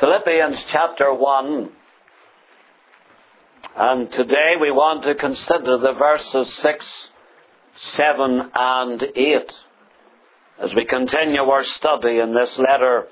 Philippians chapter 1. And today we want to consider the verses 6, 7 and 8 as we continue our study in this letter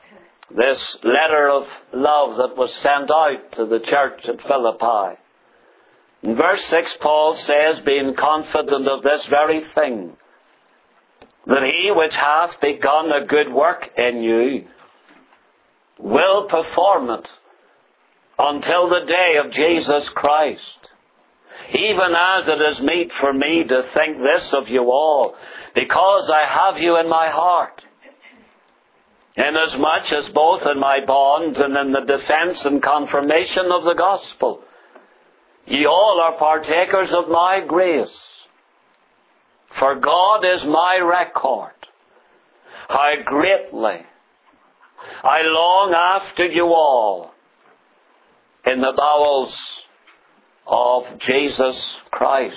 of love that was sent out to the church at Philippi. In verse 6, Paul says, being confident of this very thing, that he which hath begun a good work in you will perform it until the day of Jesus Christ. Even as it is meet for me to think this of you all, because I have you in my heart, inasmuch as both in my bonds and in the defence and confirmation of the gospel, ye all are partakers of my grace. For God is my record, how greatly I long after you all in the bowels of Jesus Christ.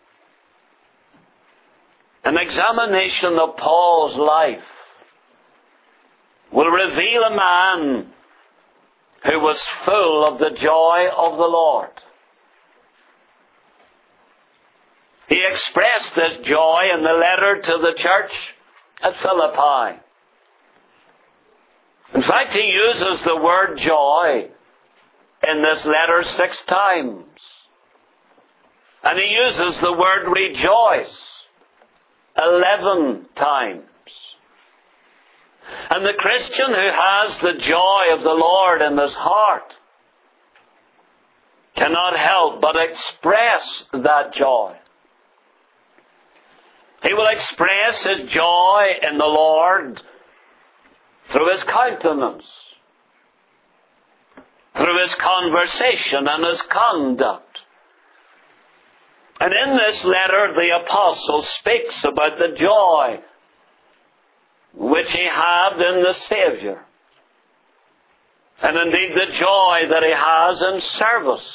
An examination of Paul's life will reveal a man who was full of the joy of the Lord. He expressed this joy in the letter to the church at Philippi. In fact, he uses the word joy in this letter 6 times. And he uses the word rejoice 11 times. And the Christian who has the joy of the Lord in his heart cannot help but express that joy. He will express his joy in the Lord through his countenance, through his conversation and his conduct. And in this letter, the apostle speaks about the joy which he had in the Savior, and indeed the joy that he has in service.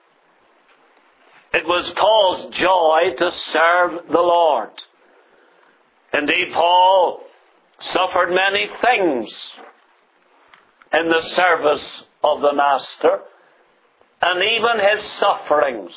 It was Paul's joy to serve the Lord. Indeed, Paul suffered many things in the service of the Master, and even his sufferings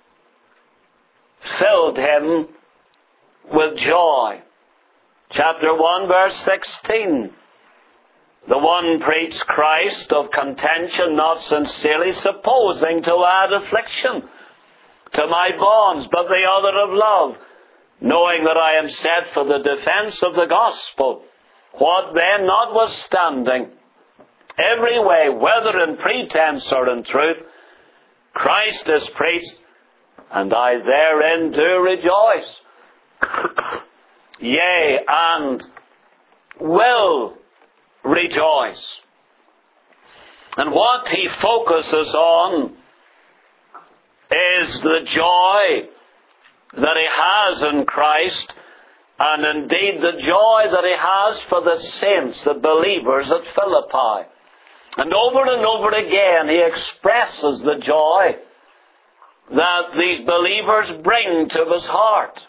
filled him with joy. Chapter 1, verse 16. The one preached Christ of contention, not sincerely, supposing to add affliction to my bonds, but the other of love, knowing that I am set for the defence of the gospel. What then, notwithstanding, every way, whether in pretense or in truth, Christ is preached, and I therein do rejoice. Yea, and will rejoice. And what he focuses on is the joy that he has in Christ, and indeed the joy that he has for the saints, the believers at Philippi. And over again he expresses the joy that these believers bring to his heart.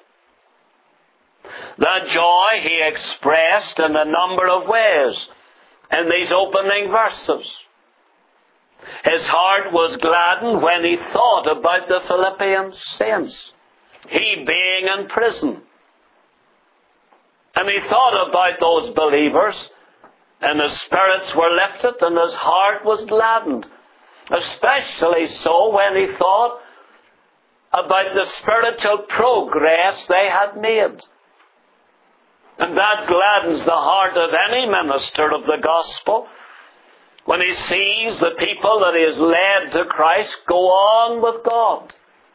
That joy he expressed in a number of ways in these opening verses. His heart was gladdened when he thought about the Philippian saints, he being in prison. And he thought about those believers, and his spirits were lifted, and his heart was gladdened. Especially so when he thought about the spiritual progress they had made. And that gladdens the heart of any minister of the gospel when he sees the people that he has led to Christ go on with God.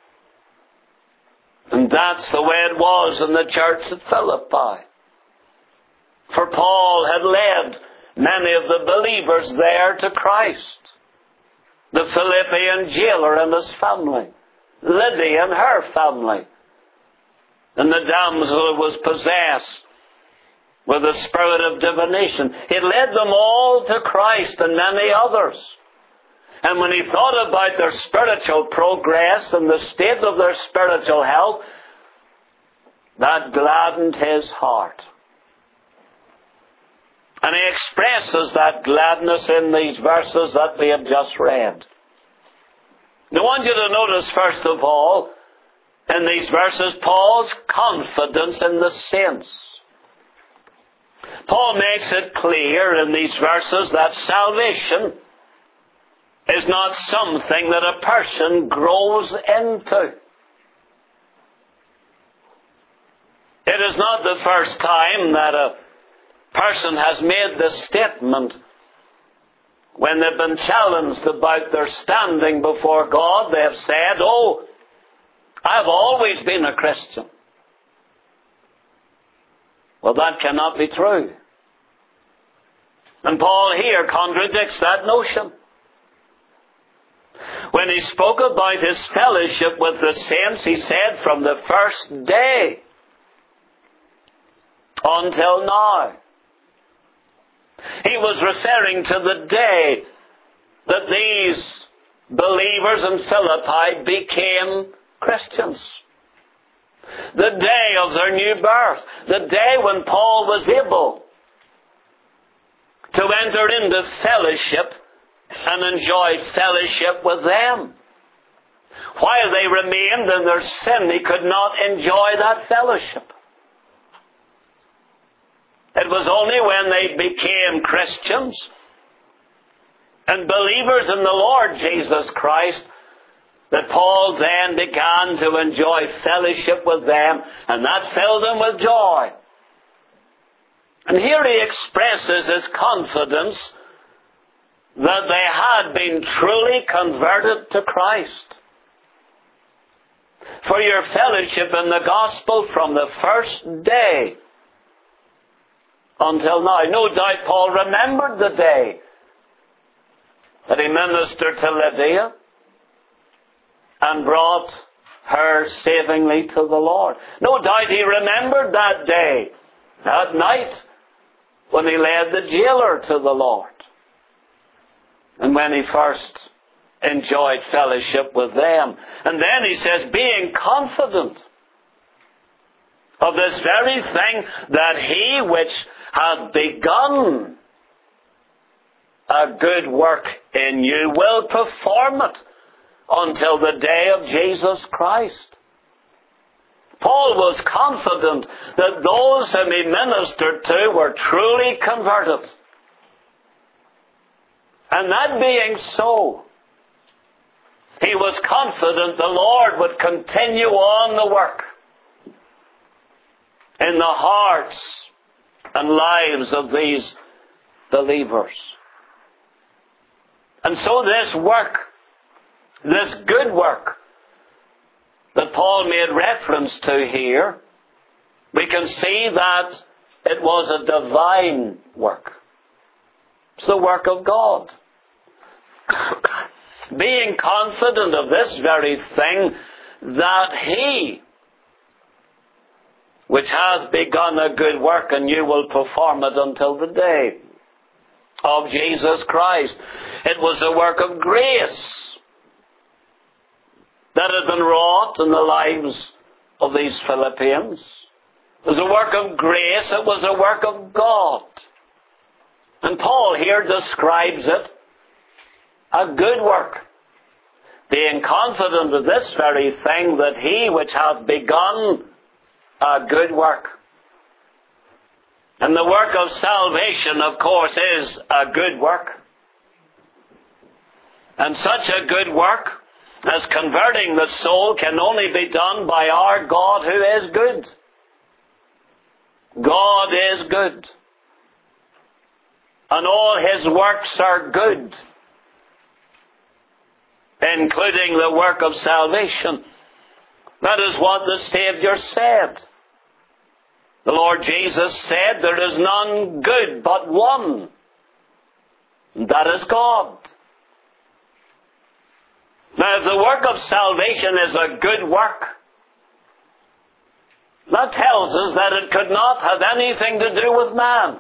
And that's the way it was in the church at Philippi. For Paul had led many of the believers there to Christ. The Philippian jailer and his family, Lydia and her family, and the damsel who was possessed with the spirit of divination. He led them all to Christ and many others. And when he thought about their spiritual progress and the state of their spiritual health, that gladdened his heart. And he expresses that gladness in these verses that we have just read. I want you to notice, first of all, in these verses, Paul's confidence in the saints. Paul makes it clear in these verses that salvation is not something that a person grows into. It is not the first time that a person has made this statement when they've been challenged about their standing before God. They have said, "Oh, I've always been a Christian." Well, that cannot be true. And Paul here contradicts that notion. When he spoke about his fellowship with the saints, he said from the first day until now. He was referring to the day that these believers in Philippi became Christians. The day of their new birth. The day when Paul was able to enter into fellowship and enjoy fellowship with them. While they remained in their sin, he could not enjoy that fellowship. It was only when they became Christians and believers in the Lord Jesus Christ that Paul then began to enjoy fellowship with them, and that filled him with joy. And here he expresses his confidence that they had been truly converted to Christ. For your fellowship in the gospel from the first day until now. No doubt Paul remembered the day that he ministered to Lydia and brought her savingly to the Lord. No doubt he remembered that day, that night, when he led the jailer to the Lord. And when he first enjoyed fellowship with them. And then he says, being confident of this very thing, that he which hath begun a good work in you will perform it until the day of Jesus Christ. Paul was confident that those whom he ministered to were truly converted. And that being so, he was confident the Lord would continue on the work in the hearts and lives of these believers. And so this work, this good work that Paul made reference to here, we can see that it was a divine work. It's the work of God. Being confident of this very thing, that he which hath begun a good work in you will perform it until the day of Jesus Christ. It was a work of grace that had been wrought in the lives of these Philippians. It was a work of grace. It was a work of God. And Paul here describes it, a good work, being confident of this very thing, that he which hath begun a good work. And the work of salvation, of course, is a good work. And such a good work as converting the soul can only be done by our God who is good. God is good. And all his works are good, including the work of salvation. That is what the Savior said. The Lord Jesus said, there is none good but one. That is God. Now, if the work of salvation is a good work, that tells us that it could not have anything to do with man.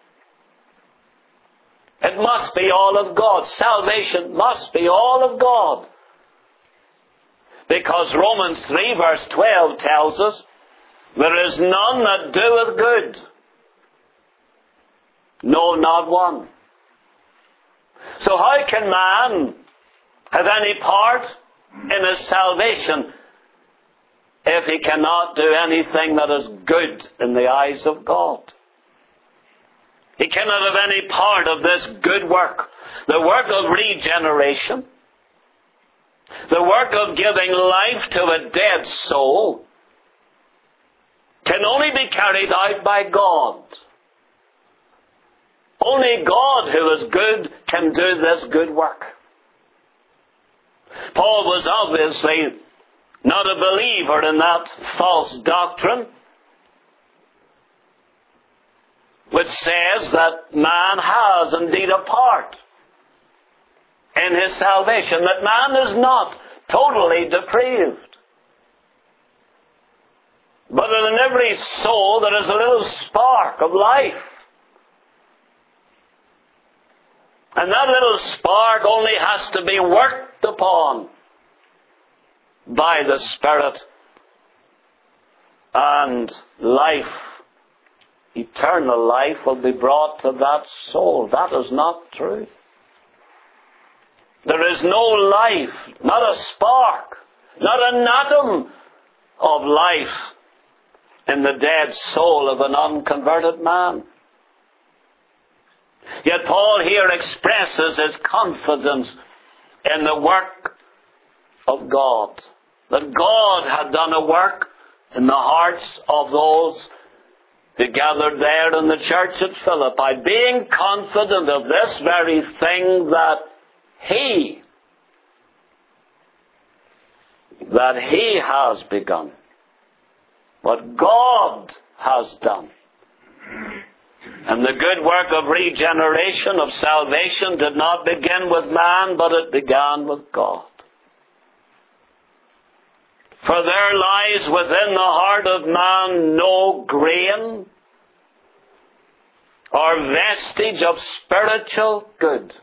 It must be all of God. Salvation must be all of God. Because Romans 3 verse 12 tells us, there is none that doeth good. No, not one. So how can man have any part in his salvation if he cannot do anything that is good in the eyes of God? He cannot have any part of this good work, the work of regeneration, the work of giving life to a dead soul, can only be carried out by God. Only God, who is good, can do this good work. Paul was obviously not a believer in that false doctrine which says that man has indeed a part in his salvation, that man is not totally depraved, but that in every soul there is a little spark of life. And that little spark only has to be worked upon by the Spirit, and life, eternal life, will be brought to that soul. That is not true. There is no life, not a spark, not an atom of life in the dead soul of an unconverted man. Yet Paul here expresses his confidence in the work of God. That God had done a work in the hearts of those who gathered there in the church at Philippi, being confident of this very thing, that He has begun, what God has done. And the good work of regeneration, of salvation, did not begin with man, but it began with God. For there lies within the heart of man no grain or vestige of spiritual good.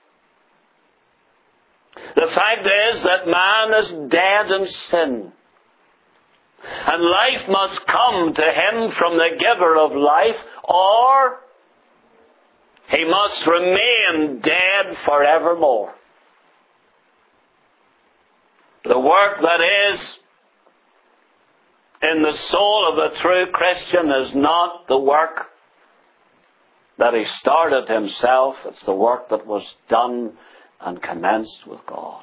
The fact is that man is dead in sin, and life must come to him from the giver of life, or he must remain dead forevermore. The work that is in the soul of a true Christian is not the work that he started himself. It's the work that was done and commenced with God.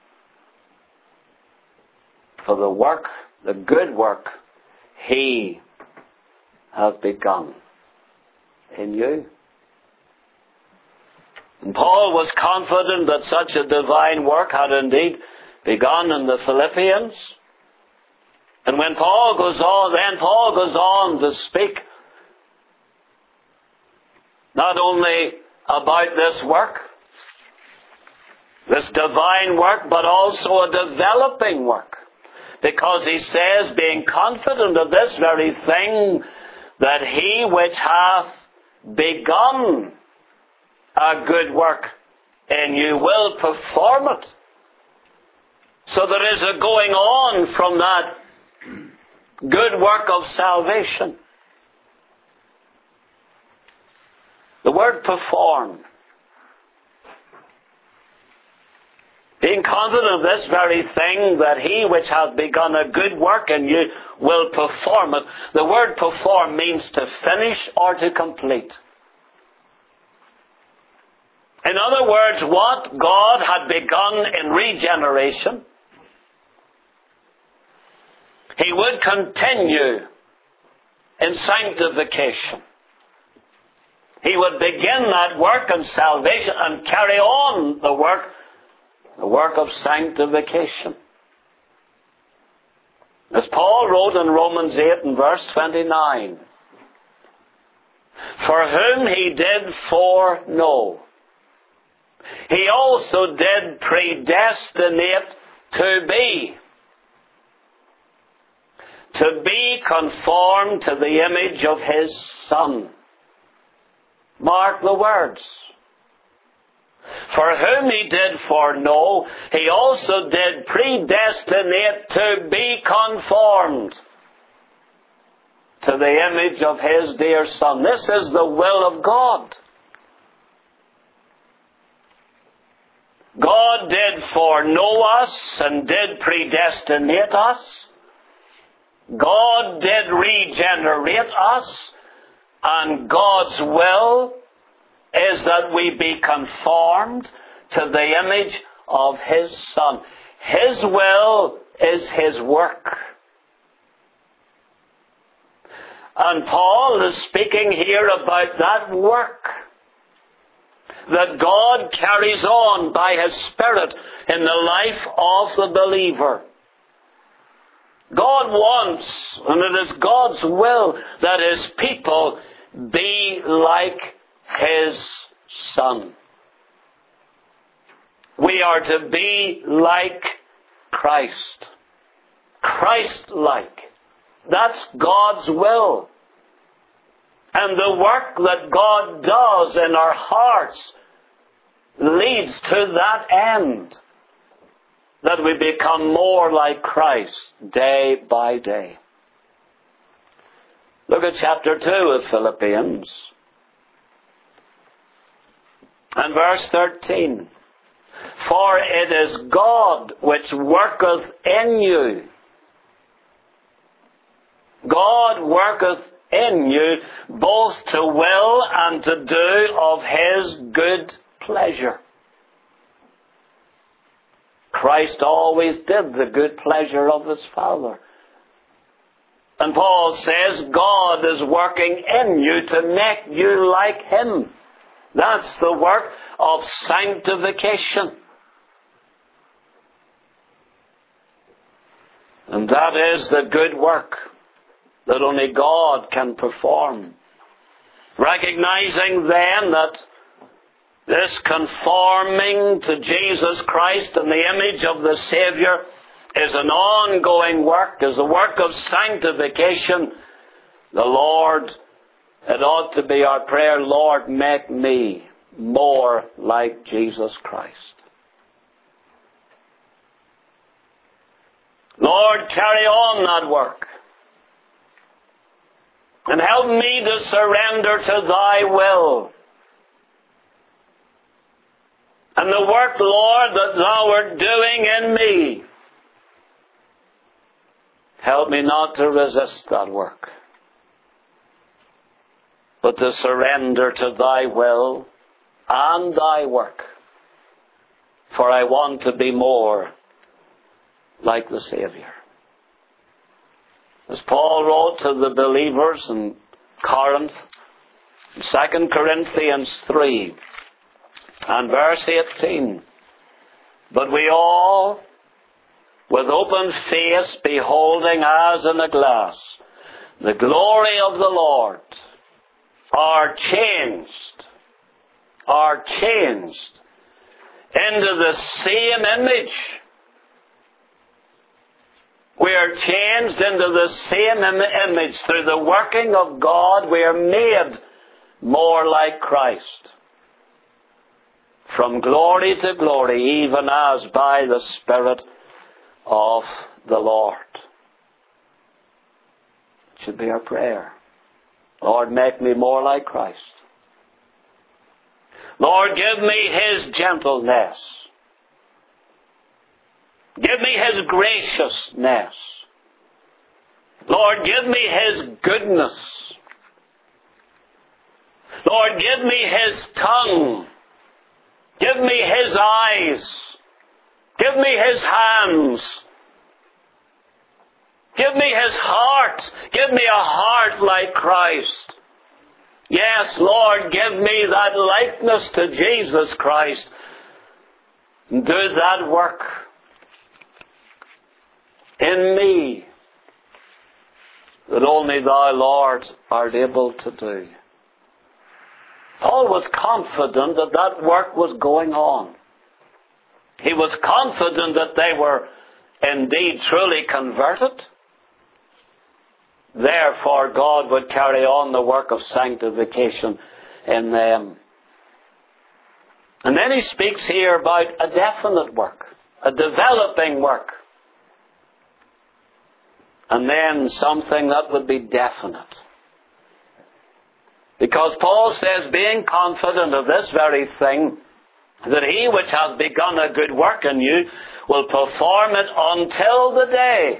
For the work, the good work, He has begun in you. And Paul was confident that such a divine work had indeed begun in the Philippians. And when Paul goes on to speak not only about this work, this divine work, but also a developing work. Because he says, being confident of this very thing, that He which hath begun a good work in you will perform it. So there is a going on from that good work of salvation. The word perform. Being confident of this very thing, that He which hath begun a good work in you will perform it. The word perform means to finish or to complete. In other words, what God had begun in regeneration, He would continue in sanctification. He would begin that work in salvation and carry on the work of sanctification. As Paul wrote in Romans 8 and verse 29, for whom He did foreknow, He also did predestinate to be conformed to the image of His Son. Mark the words. For whom He did foreknow, He also did predestinate to be conformed to the image of His dear Son. This is the will of God. God did foreknow us and did predestinate us. God did regenerate us, and God's will is that we be conformed to the image of His Son. His will is His work. And Paul is speaking here about that work that God carries on by His Spirit in the life of the believer. God wants, and it is God's will, that His people be like His Son. We are to be like Christ. Christ-like. That's God's will. And the work that God does in our hearts leads to that end. That we become more like Christ day by day. Look at chapter 2 of Philippians. And verse 13. For it is God which worketh in you. God worketh in you both to will and to do of His good pleasure. Christ always did the good pleasure of His Father. And Paul says God is working in you to make you like Him. That's the work of sanctification. And that is the good work that only God can perform. Recognizing then that this conforming to Jesus Christ and the image of the Savior is an ongoing work, is a work of sanctification. The Lord, it ought to be our prayer, Lord, make me more like Jesus Christ. Lord, carry on that work. And help me to surrender to Thy will. And the work, Lord, that Thou art doing in me, help me not to resist that work, but to surrender to Thy will and Thy work. For I want to be more like the Savior. As Paul wrote to the believers in Corinth, 2 Corinthians 3 and verse 18, but we all, with open face, beholding as in a glass the glory of the Lord, are changed into the same image. We are changed into the same image. Through the working of God, we are made more like Christ. From glory to glory, even as by the Spirit of the Lord. It should be our prayer. Lord, make me more like Christ. Lord, give me His gentleness. Give me His graciousness. Lord, give me His goodness. Lord, give me His tongue. Give me His eyes. Give me His hands. Give me His heart. Give me a heart like Christ. Yes, Lord, give me that likeness to Jesus Christ. Do that work in me that only Thou, Lord, art able to do. Paul was confident that that work was going on. He was confident that they were indeed truly converted. Therefore, God would carry on the work of sanctification in them. And then he speaks here about a definite work, a developing work. And then something that would be definite. Because Paul says, being confident of this very thing, that he which hath begun a good work in you will perform it until the day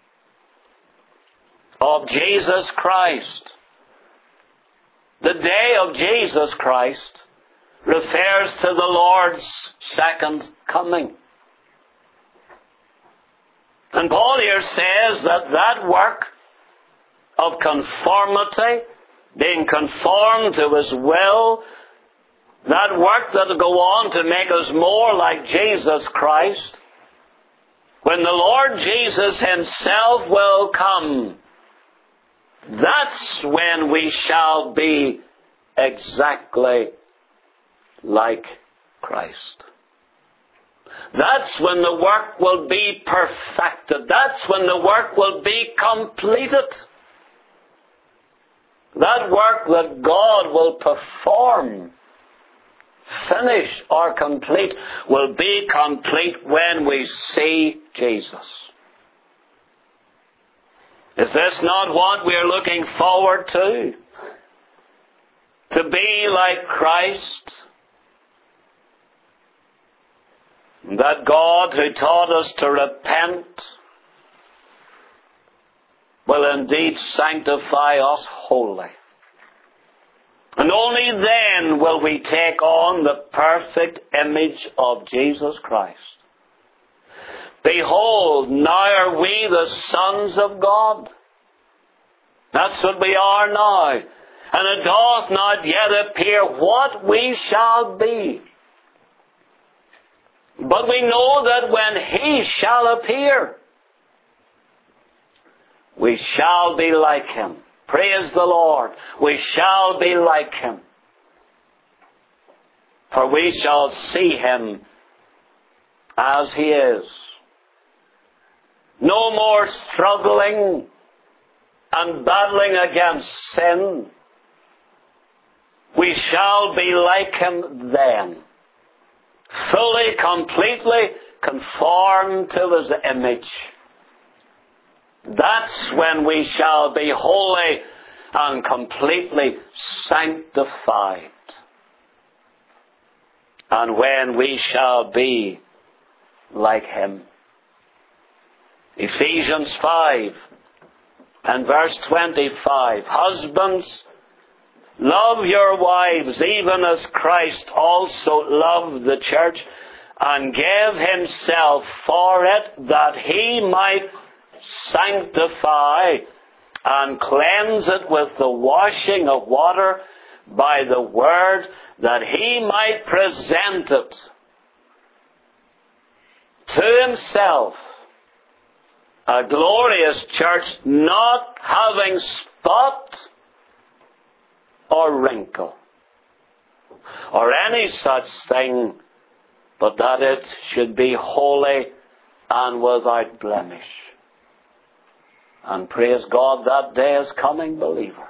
of Jesus Christ. The day of Jesus Christ refers to the Lord's second coming. And Paul here says that work of conformity, being conformed to His will, that work that will go on to make us more like Jesus Christ, when the Lord Jesus Himself will come, that's when we shall be exactly like Christ. That's when the work will be perfected. That's when the work will be completed. That work that God will perform, finish or complete, will be complete when we see Jesus. Is this not what we are looking forward to? To be like Christ? That God who taught us to repent will indeed sanctify us wholly. And only then will we take on the perfect image of Jesus Christ. Behold, now are we the sons of God. That's what we are now. And it doth not yet appear what we shall be. But we know that when He shall appear, we shall be like Him. Praise the Lord. We shall be like Him. For we shall see Him as He is. No more struggling and battling against sin. We shall be like Him then. Fully, completely conformed to His image. That's when we shall be wholly and completely sanctified. And when we shall be like Him. Ephesians 5 and verse 25. Husbands, love your wives, even as Christ also loved the church, and gave Himself for it, that He might sanctify and cleanse it with the washing of water by the word, that He might present it to Himself, a glorious church, not having spot or wrinkle, or any such thing, but that it should be holy and without blemish. And praise God, that day is coming, believer,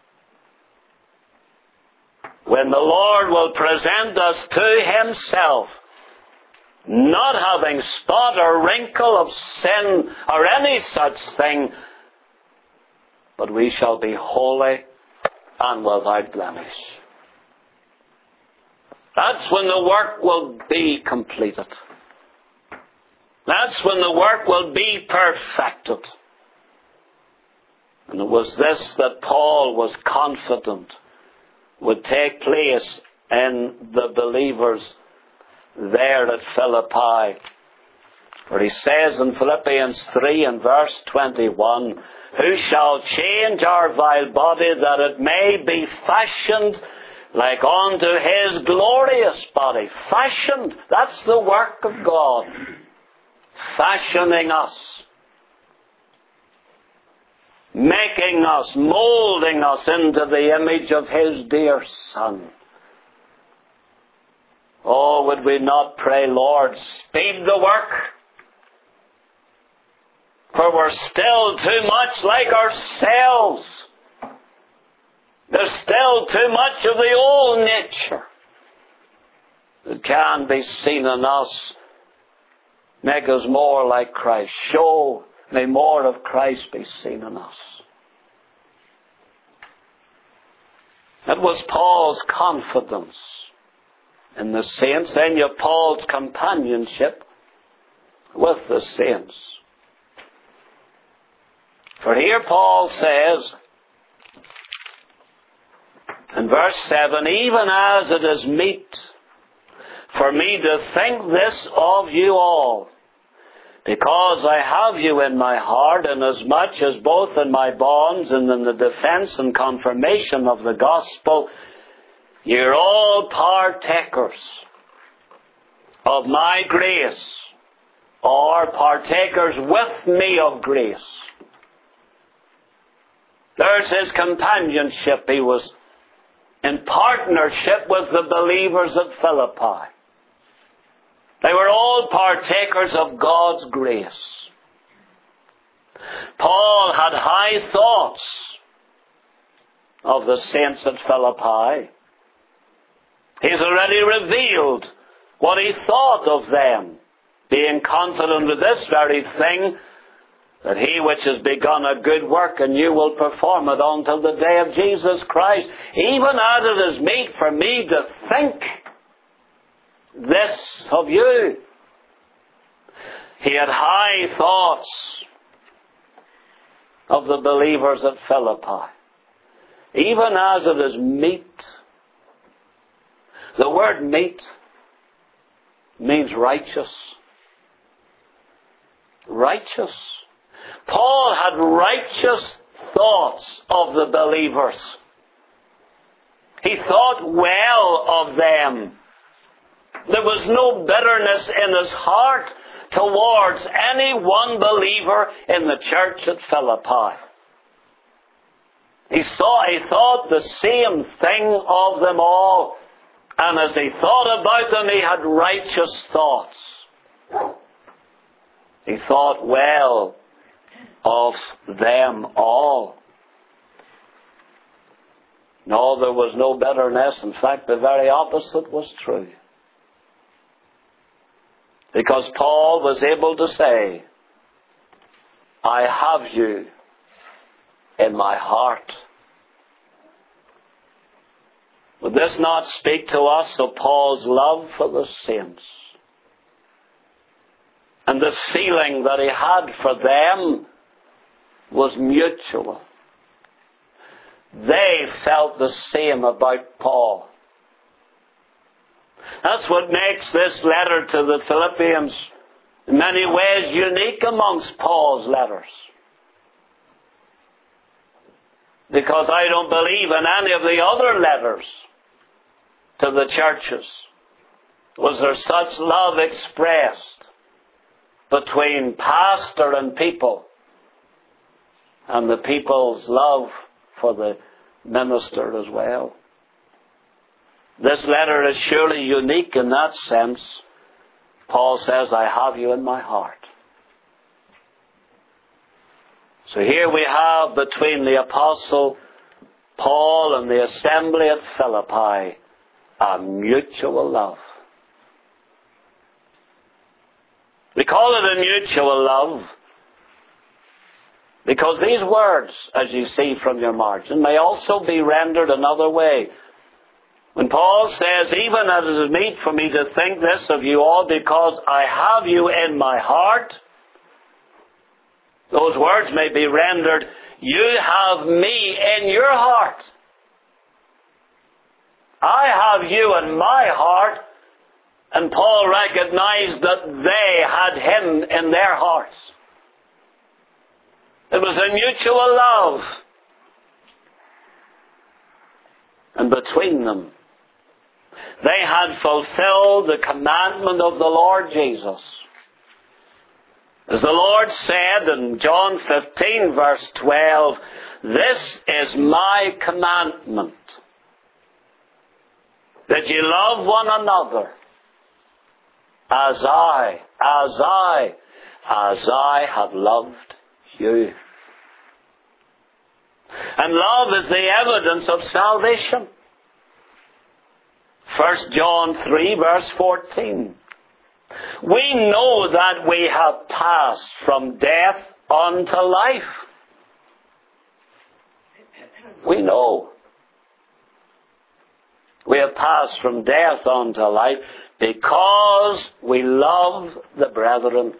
when the Lord will present us to Himself, not having spot or wrinkle of sin or any such thing, but we shall be holy and without blemish. That's when the work will be completed. That's when the work will be perfected. And it was this that Paul was confident would take place in the believers there at Philippi. For he says in Philippians 3 and verse 21, who shall change our vile body, that it may be fashioned like unto His glorious body. Fashioned. That's the work of God. Fashioning us. Making us, molding us into the image of His dear Son. Oh, would we not pray, Lord, speed the work? For we're still too much like ourselves. There's still too much of the old nature that can be seen in us. Make us more like Christ. Show, may more of Christ be seen in us. It was Paul's confidence in the saints, then you have Paul's companionship with the saints. For here Paul says, in verse 7, even as it is meet for me to think this of you all, because I have you in my heart, inasmuch as both in my bonds and in the defense and confirmation of the gospel, you're all partakers of my grace, or partakers with me of grace. There's his companionship. He was in partnership with the believers at Philippi. They were all partakers of God's grace. Paul had high thoughts of the saints at Philippi. He's already revealed what he thought of them, being confident of this very thing, that he which has begun a good work in you will perform it until the day of Jesus Christ. Even as it is meet for me to think this of you. He had high thoughts of the believers at Philippi. Even as it is meet. The word meet means righteous. Righteous. Paul had righteous thoughts of the believers. He thought well of them. There was no bitterness in his heart towards any one believer in the church at Philippi. He thought the same thing of them all. And as he thought about them, he had righteous thoughts. He thought well of them all. No, there was no bitterness. In fact, the very opposite was true. Because Paul was able to say, I have you in my heart. Would this not speak to us of Paul's love for the saints? And the feeling that he had for them was mutual. They felt the same about Paul. That's what makes this letter to the Philippians in many ways unique amongst Paul's letters. Because I don't believe in any of the other letters to the churches was there such love expressed between pastor and people, and the people's love for the minister as well. This letter is surely unique in that sense. Paul says, I have you in my heart. So here we have between the apostle Paul and the assembly at Philippi a mutual love. We call it a mutual love because these words, as you see from your margin, may also be rendered another way. When Paul says, even as it is meet for me to think this of you all, because I have you in my heart, those words may be rendered, you have me in your heart. I have you in my heart. And Paul recognized that they had him in their hearts. It was a mutual love. And between them, they had fulfilled the commandment of the Lord Jesus. As the Lord said in John 15 verse 12, this is my commandment, that you love one another as I have loved you. And love is the evidence of salvation. 1 John 3 verse 14. We know that we have passed from death unto life. We know. We have passed from death unto life because we love the brethren.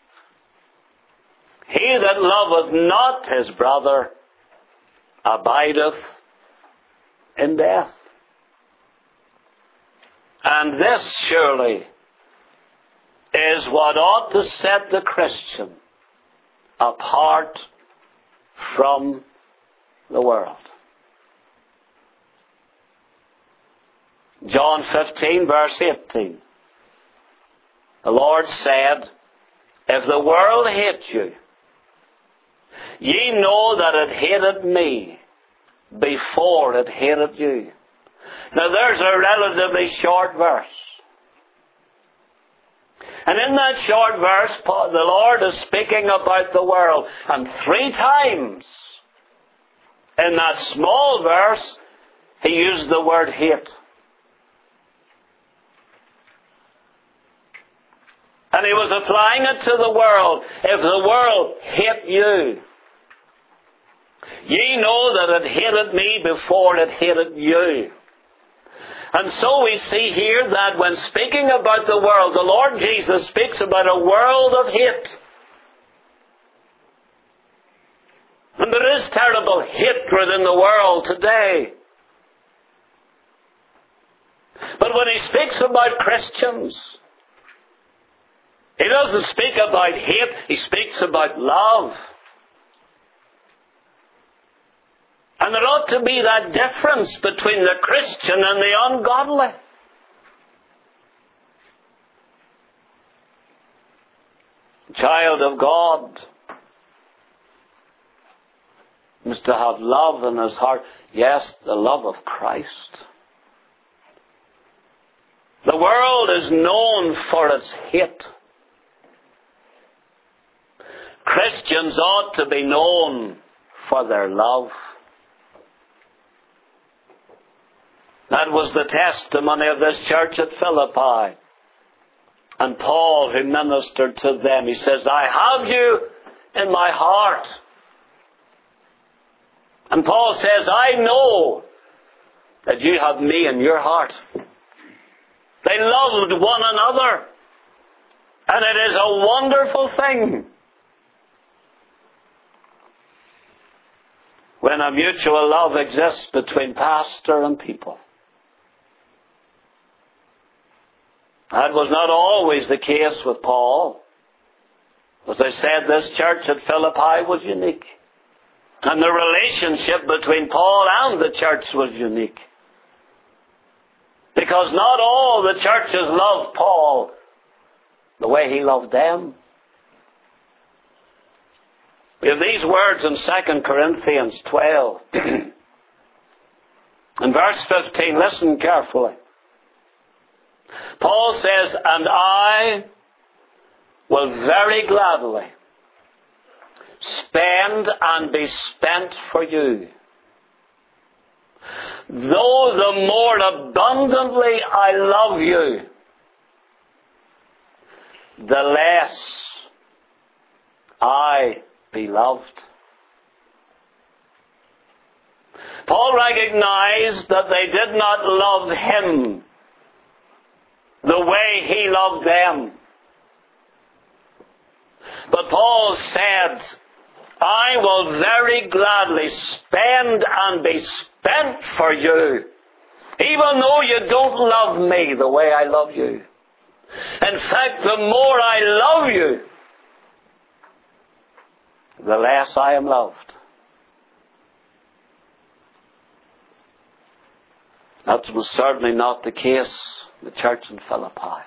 He that loveth not his brother abideth in death. And this surely is what ought to set the Christian apart from the world. John 15 verse 18. The Lord said, if the world hate you, ye know that it hated me before it hated you. Now there's a relatively short verse. And in that short verse, the Lord is speaking about the world. And 3 times in that small verse, He used the word hate. And He was applying it to the world. If the world hate you, ye know that it hated me before it hated you. And so we see here that when speaking about the world, the Lord Jesus speaks about a world of hate. And there is terrible hatred in the world today. But when He speaks about Christians, He doesn't speak about hate, He speaks about love. And there ought to be that difference between the Christian and the ungodly. Child of God is to have love in his heart. Yes, the love of Christ. The world is known for its hate. Christians ought to be known for their love. That was the testimony of this church at Philippi. And Paul, who ministered to them, he says, I have you in my heart. And Paul says, I know that you have me in your heart. They loved one another. And it is a wonderful thing when a mutual love exists between pastor and people. That was not always the case with Paul. As I said, this church at Philippi was unique. And the relationship between Paul and the church was unique. Because not all the churches loved Paul the way he loved them. We have these words in 2 Corinthians 12. In verse 15, listen carefully. Paul says, and I will very gladly spend and be spent for you. Though the more abundantly I love you, the less I be loved. Paul recognized that they did not love him the way he loved them. But Paul said, I will very gladly spend and be spent for you, even though you don't love me the way I love you. In fact, the more I love you, the less I am loved. That was certainly not the case in the church in Philippi.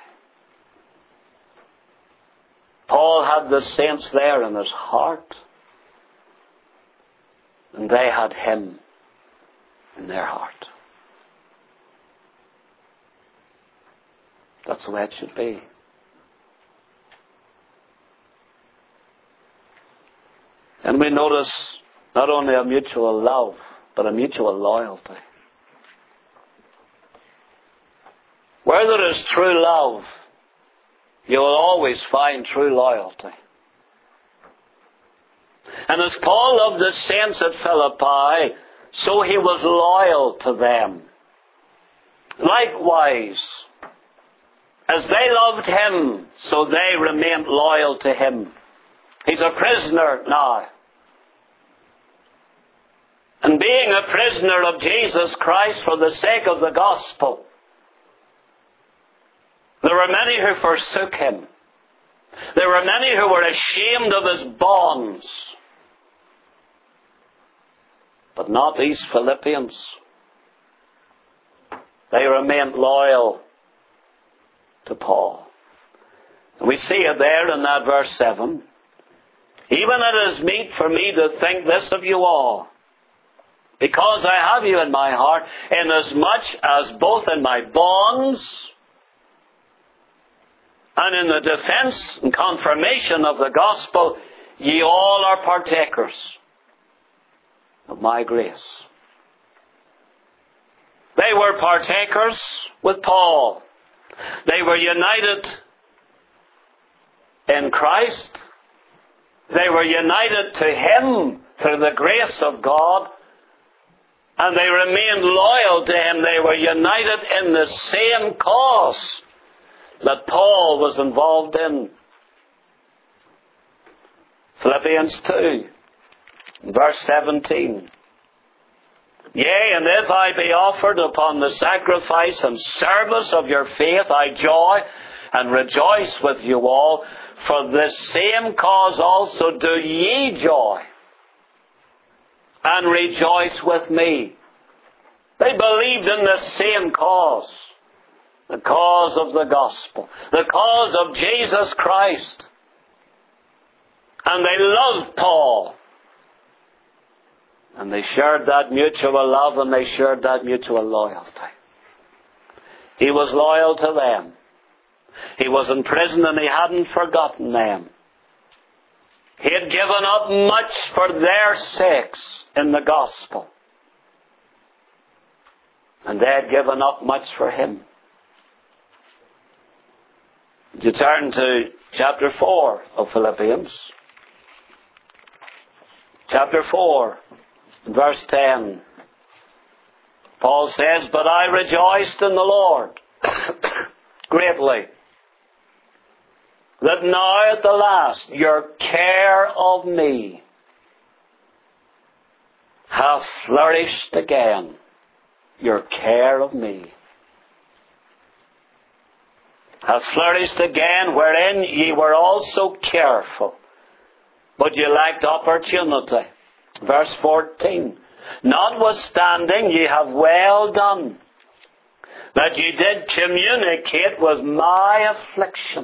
Paul had the saints there in his heart, and they had him in their heart. That's the way it should be. And we notice not only a mutual love, but a mutual loyalty. Where there is true love, you will always find true loyalty. And as Paul loved the saints at Philippi, so he was loyal to them. Likewise, as they loved him, so they remained loyal to him. He's a prisoner now. And being a prisoner of Jesus Christ for the sake of the gospel, there were many who forsook him. There were many who were ashamed of his bonds. But not these Philippians. They remained loyal to Paul. And we see it there in that verse 7. Even it is meet for me to think this of you all, because I have you in my heart, inasmuch as both in my bonds and in the defense and confirmation of the gospel, ye all are partakers of my grace. They were partakers with Paul. They were united in Christ. They were united to him through the grace of God. And they remained loyal to him. They were united in the same cause that Paul was involved in. Philippians 2, verse 17. Yea, and if I be offered upon the sacrifice and service of your faith, I joy and rejoice with you all. For this same cause also do ye joy and rejoice with me. They believed in the same cause. The cause of the gospel. The cause of Jesus Christ. And they loved Paul. And they shared that mutual love and they shared that mutual loyalty. He was loyal to them. He was in prison and he hadn't forgotten them. He had given up much for their sakes in the gospel. And they had given up much for him. Would you turn to chapter 4 of Philippians? Chapter 4, verse 10. Paul says, but I rejoiced in the Lord greatly, that now at the last your care of me hath flourished again. Your care of me hath flourished again, wherein ye were also careful, but ye lacked opportunity. Verse 14. Notwithstanding, ye have well done, that ye did communicate with my affliction.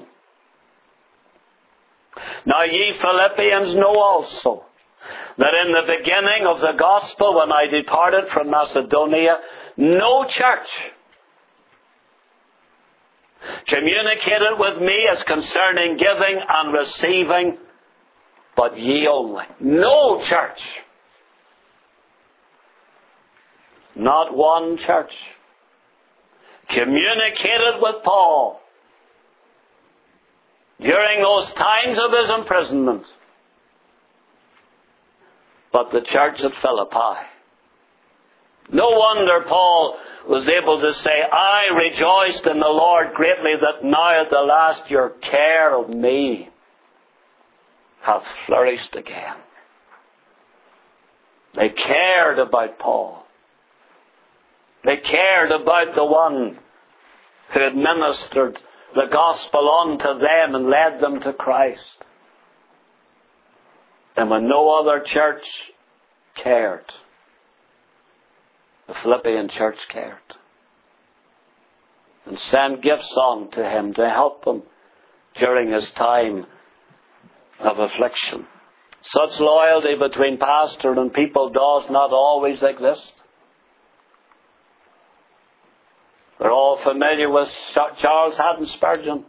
Now ye Philippians know also that in the beginning of the gospel, when I departed from Macedonia, no church communicated with me as concerning giving and receiving, but ye only. No church. Not one church communicated with Paul during those times of his imprisonment, but the church at Philippi. No wonder Paul was able to say, I rejoiced in the Lord greatly that now at the last your care of me hath flourished again. They cared about Paul. They cared about the one who had ministered the gospel unto them and led them to Christ. And when no other church cared, the Philippian church cared. And sent gifts on to him to help him during his time of affliction. Such loyalty between pastor and people does not always exist. We're all familiar with Charles Haddon Spurgeon.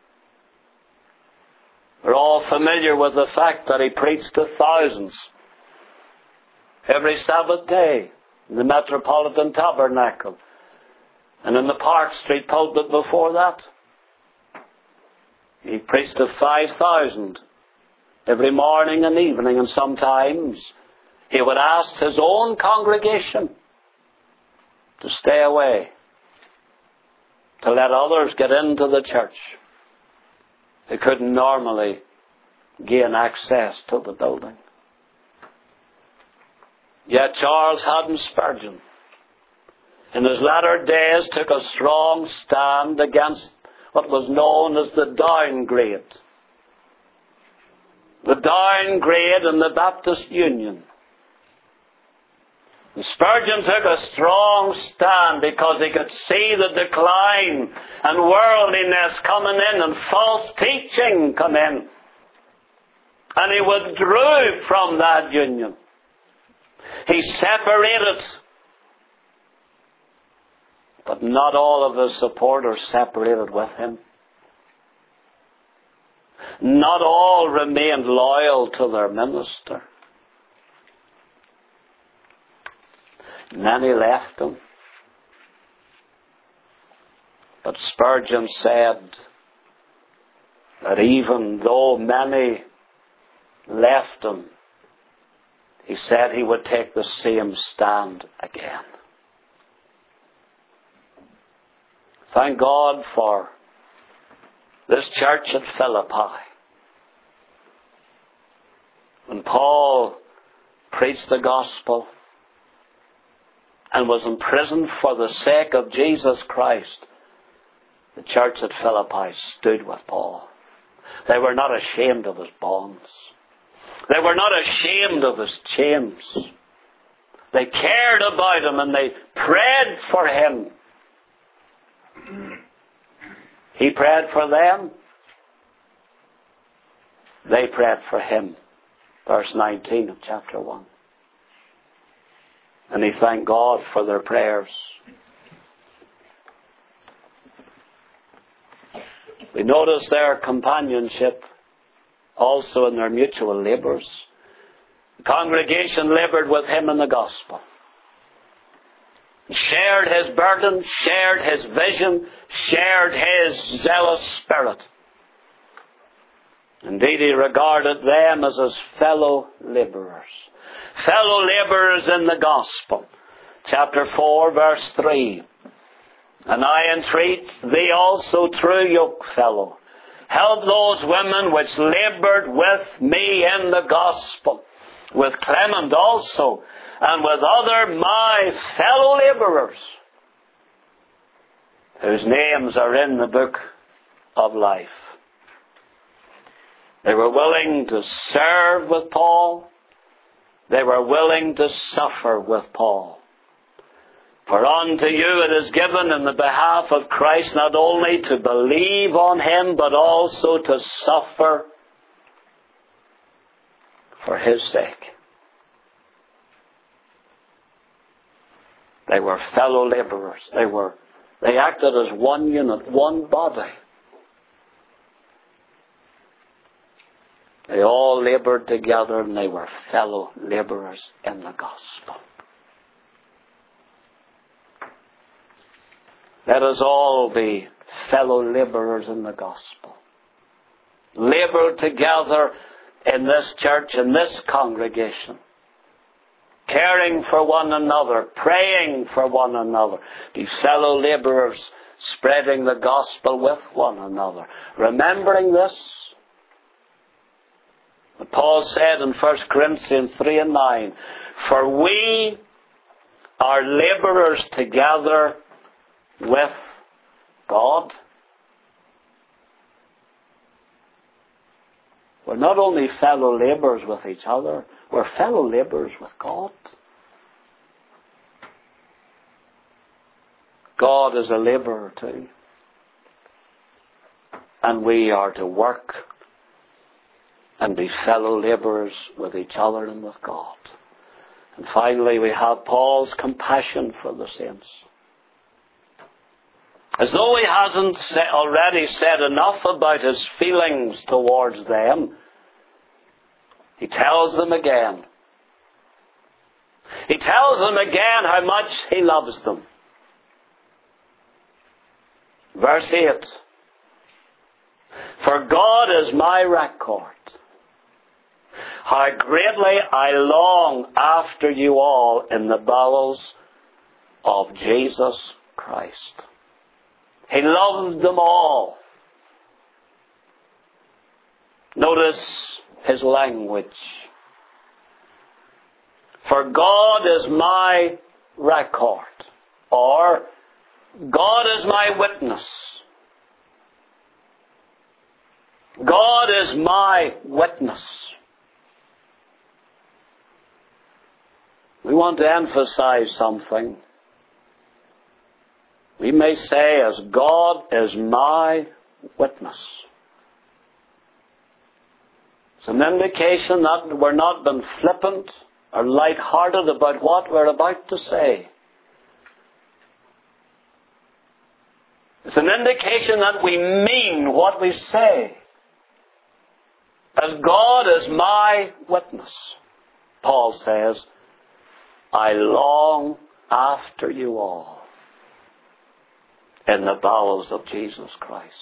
We're all familiar with the fact that he preached to thousands every Sabbath day in the Metropolitan Tabernacle and in the Park Street pulpit before that. He preached to 5,000 every morning and evening, and sometimes he would ask his own congregation to stay away to let others get into the church who couldn't normally gain access to the building. Yet Charles Haddon Spurgeon, in his latter days, took a strong stand against what was known as the downgrade. The downgrade in the Baptist Union. And Spurgeon took a strong stand because he could see the decline and worldliness coming in and false teaching come in. And he withdrew from that union. He separated. But not all of his supporters separated with him. Not all remained loyal to their minister. Many left him. But Spurgeon said that even though many left him, he said he would take the same stand again. Thank God for this church at Philippi. When Paul preached the gospel and was imprisoned for the sake of Jesus Christ, the church at Philippi stood with Paul. They were not ashamed of his bonds. They were not ashamed of his chains. They cared about him and they prayed for him. He prayed for them. They prayed for him. Verse 19 of chapter 1. And he thanked God for their prayers. We notice their companionship also in their mutual labours. The congregation laboured with him in the gospel. Shared his burden, shared his vision, shared his zealous spirit. Indeed, he regarded them as his fellow labourers. Fellow labourers in the gospel. Chapter 4, verse 3. And I entreat thee also, true yokefellow, help those women which laboured with me in the gospel, with Clement also, and with other my fellow labourers, whose names are in the book of life. They were willing to serve with Paul. They were willing to suffer with Paul. For unto you it is given in the behalf of Christ not only to believe on him, but also to suffer for his sake. They were fellow labourers. They acted as one unit, one body. They all laboured together and they were fellow labourers in the gospel. Let us all be fellow labourers in the gospel. Labour together in this church, in this congregation. Caring for one another, praying for one another. Be fellow labourers, spreading the gospel with one another. Remembering this, what Paul said in 1 Corinthians 3 and 9, for we are labourers together with God. We're not only fellow labourers with each other, we're fellow labourers with God. God is a labourer too. And we are to work and be fellow labourers with each other and with God. And finally we have Paul's compassion for the saints. As though he hasn't already said enough about his feelings towards them, he tells them again. He tells them again how much he loves them. Verse 8. For God is my record, how greatly I long after you all in the bowels of Jesus Christ. He loved them all. Notice his language. For God is my record, or God is my witness. God is my witness. We want to emphasize something. We may say, as God is my witness. It's an indication that we're not being flippant or light-hearted about what we're about to say. It's an indication that we mean what we say. As God is my witness, Paul says, I long after you all in the bowels of Jesus Christ.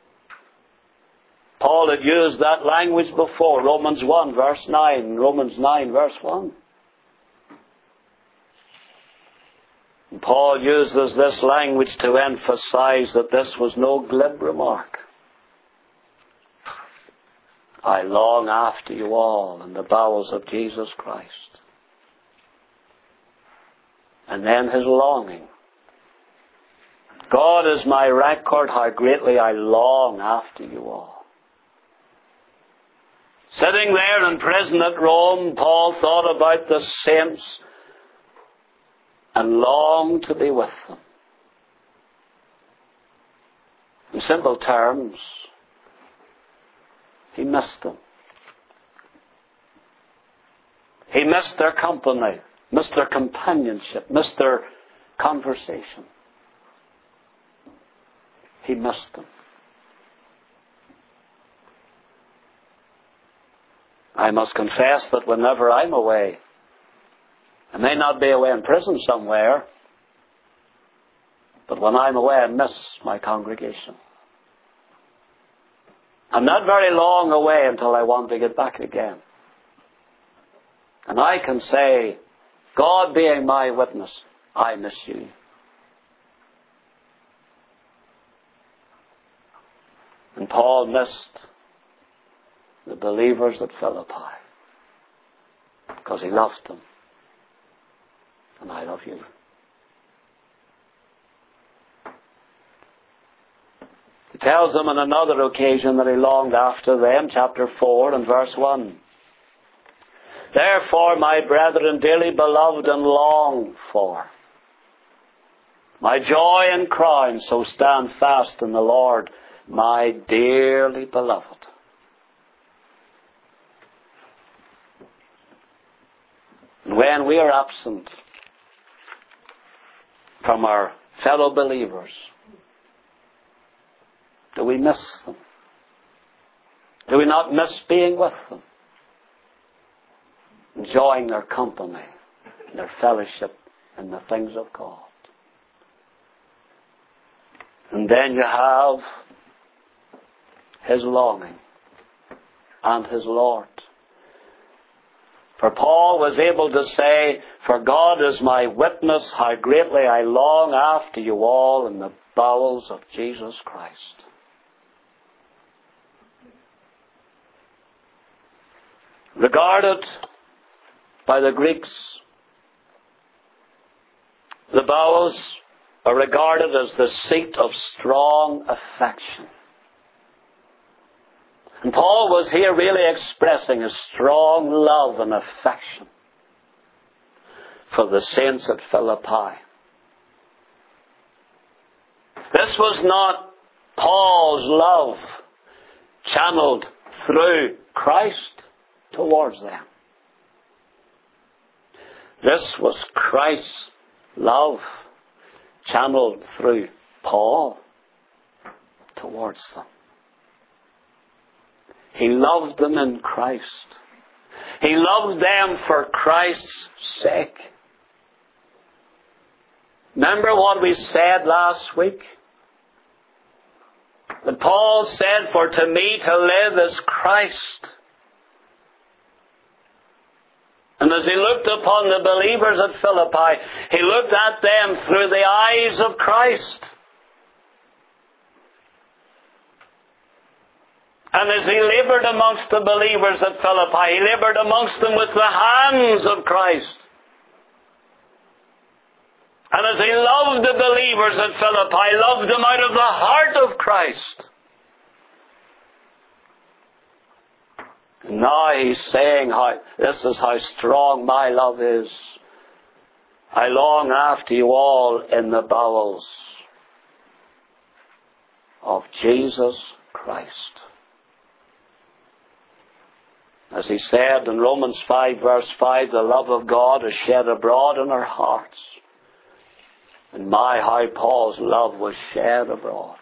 Paul had used that language before. Romans 1 verse 9, Romans 9 verse 1. And Paul uses this language to emphasize that this was no glib remark. I long after you all in the bowels of Jesus Christ. And then his longing. God is my record, how greatly I long after you all. Sitting there in prison at Rome, Paul thought about the saints and longed to be with them. In simple terms, he missed them. He missed their company, missed their companionship, missed their conversation. He missed them. I must confess that whenever I'm away, I may not be away in prison somewhere, but when I'm away I miss my congregation. I'm not very long away until I want to get back again. And I can say, God being my witness, I miss you. And Paul missed the believers at Philippi because he loved them. And I love you. He tells them on another occasion that he longed after them, chapter 4 and verse 1. Therefore, my brethren, dearly beloved and longed for, my joy and crown, so stand fast in the Lord, my dearly beloved. And when we are absent from our fellow believers, do we miss them? Do we not miss being with them? Enjoying their company, their fellowship in the things of God. And then you have his longing and his Lord. For Paul was able to say, for God is my witness how greatly I long after you all in the bowels of Jesus Christ. Regarded by the Greeks, the bowels are regarded as the seat of strong affection. And Paul was here really expressing a strong love and affection for the saints at Philippi. This was not Paul's love channeled through Christ towards them. This was Christ's love channeled through Paul towards them. He loved them in Christ. He loved them for Christ's sake. Remember what we said last week? That Paul said, for to me to live is Christ. And as he looked upon the believers at Philippi, he looked at them through the eyes of Christ. And as he labored amongst the believers at Philippi, he labored amongst them with the hands of Christ. And as he loved the believers at Philippi, loved them out of the heart of Christ. Now he's saying, this is how strong my love is. I long after you all in the bowels of Jesus Christ. As he said in Romans 5 verse 5, the love of God is shed abroad in our hearts. And how Paul's love was shed abroad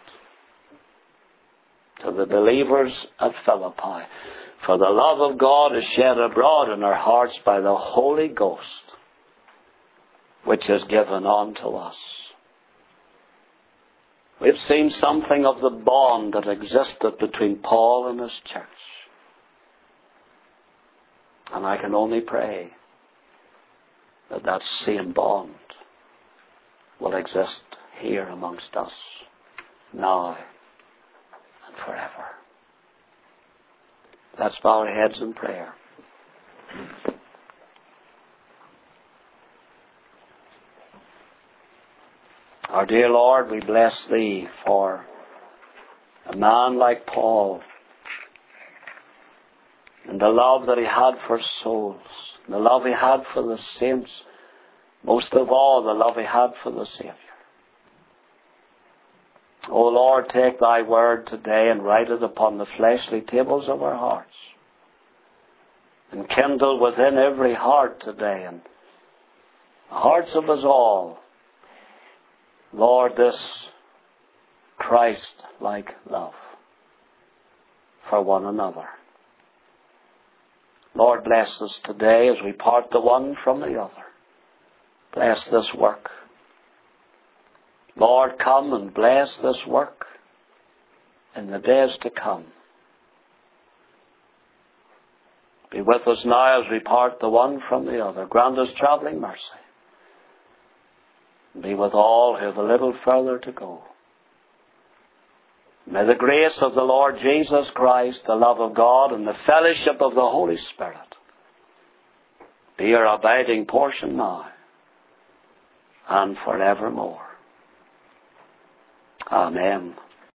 to the believers at Philippi. For the love of God is shed abroad in our hearts by the Holy Ghost, which is given unto us. We've seen something of the bond that existed between Paul and his church. And I can only pray that that same bond will exist here amongst us, now and forever. Let's bow our heads in prayer. Our dear Lord, we bless Thee for a man like Paul and the love that he had for souls, the love he had for the saints, most of all the love he had for the Saviour. O Lord, take Thy word today and write it upon the fleshly tables of our hearts, and kindle within every heart today and the hearts of us all, Lord, this Christ-like love for one another. Lord, bless us today as we part the one from the other. Bless this work. Lord, come and bless this work in the days to come. Be with us now as we part the one from the other. Grant us travelling mercy. Be with all who have a little further to go. May the grace of the Lord Jesus Christ, the love of God, and the fellowship of the Holy Spirit be our abiding portion now and forevermore. Amen.